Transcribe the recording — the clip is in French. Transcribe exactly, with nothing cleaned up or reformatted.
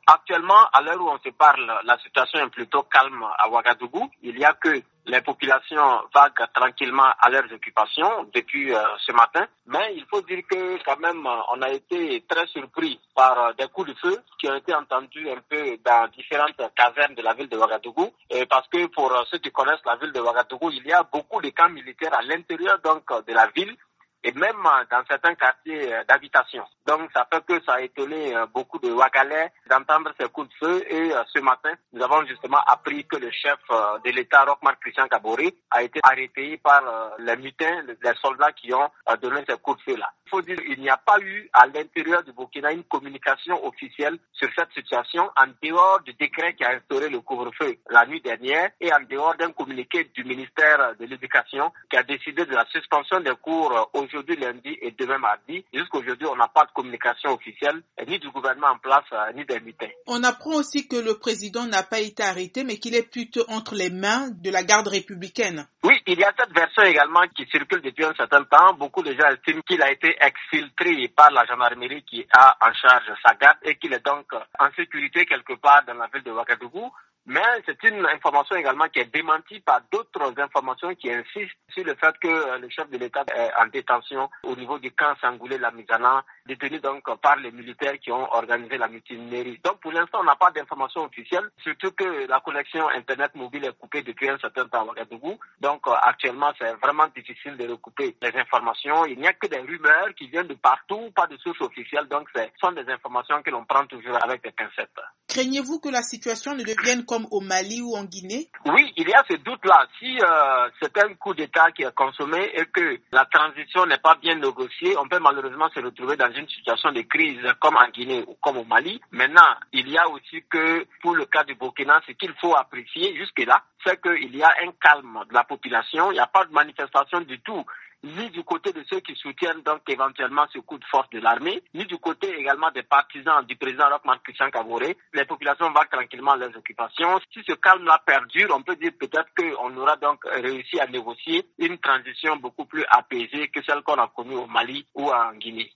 Actuellement, à l'heure où on se parle, la situation est plutôt calme à Ouagadougou. Il n'y a que les populations vaguent tranquillement à leurs occupations depuis euh, ce matin. Mais il faut dire que quand même, on a été très surpris par euh, des coups de feu qui ont été entendus un peu dans différentes casernes de la ville de Ouagadougou. Et parce que pour euh, ceux qui connaissent la ville de Ouagadougou, il y a beaucoup de camps militaires à l'intérieur donc de la ville, et même dans certains quartiers d'habitation. Donc ça fait que ça a étonné beaucoup de Ouagalais d'entendre ces coups de feu et ce matin, nous avons justement appris que le chef de l'État, Roch-Marc Christian Kaboré, a été arrêté par les mutins, les soldats qui ont donné ces coups de feu-là. Il faut dire qu'il n'y a pas eu à l'intérieur du Burkina une communication officielle sur cette situation en dehors du décret qui a instauré le couvre-feu la nuit dernière et en dehors d'un communiqué du ministère de l'Éducation qui a décidé de la suspension des cours aujourd'hui lundi et demain mardi. Jusqu'aujourd'hui, on n'a pas de communication officielle ni du gouvernement en place ni des mutins. On apprend aussi que le président n'a pas été arrêté mais qu'il est plutôt entre les mains de la garde républicaine. Oui, il y a cette version également qui circule depuis un certain temps. Beaucoup de gens estiment qu'il a été exfiltré par la gendarmerie qui a en charge sa garde et qu'il est donc en sécurité quelque part dans la ville de Ouagadougou. Mais c'est une information également qui est démentie par d'autres informations qui insistent sur le fait que le chef de l'État est en détention au niveau du camp Sangoulé-Lamizana, détenu donc par les militaires qui ont organisé la mutinerie. Donc pour l'instant, on n'a pas d'informations officielles, surtout que la connexion Internet mobile est coupée depuis un certain temps à Ouagadougou. Donc actuellement, c'est vraiment difficile de recouper les informations. Il n'y a que des rumeurs qui viennent de partout, pas de sources officielles. Donc ce sont des informations que l'on prend toujours avec des pincettes. Craignez-vous que la situation ne devienne comme au Mali ou en Guinée? Oui, il y a ce doute-là. Si euh, c'est un coup d'État qui est consommé et que la transition n'est pas bien négociée, on peut malheureusement se retrouver dans une situation de crise comme en Guinée ou comme au Mali. Maintenant, il y a aussi que pour le cas du Burkina, ce qu'il faut apprécier jusque-là, c'est qu'il y a un calme de la population. Il n'y a pas de manifestation du tout, ni du côté de ceux qui soutiennent donc éventuellement ce coup de force de l'armée, ni du côté également des partisans du président Roch-Marc Christian Kaboré. Les populations vont tranquillement à leurs occupations. Si ce calme-là perdure, on peut dire peut-être qu'on aura donc réussi à négocier une transition beaucoup plus apaisée que celle qu'on a connue au Mali ou en Guinée.